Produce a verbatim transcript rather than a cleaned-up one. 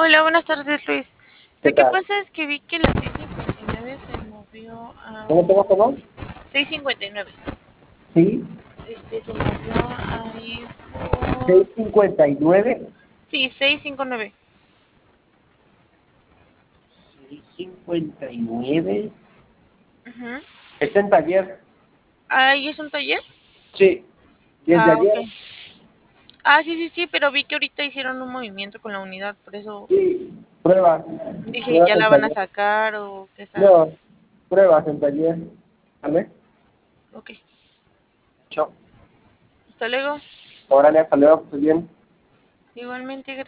Hola, buenas tardes, Luis. ¿Qué Lo que tal? pasa es que vi que la seis cincuenta y nueve se movió a ¿Cómo, cómo, cómo? seis cincuenta y nueve. Sí, Este se movió ahí por... seiscientos cincuenta y nueve. Sí, seiscientos cincuenta y nueve. seiscientos cincuenta y nueve. Ujú. Está en taller. Ahí es un taller. Sí, desde Ah, ok. ayer. Ah, sí, sí, sí, pero vi que ahorita hicieron un movimiento con la unidad, por eso Sí, pruebas. dije, Pruebas ¿ya en la van a taller. sacar o qué está? No, pruebas en taller. ¿Vale? Ok. Chao. Hasta luego. Órale, hasta luego, pues bien. Igualmente,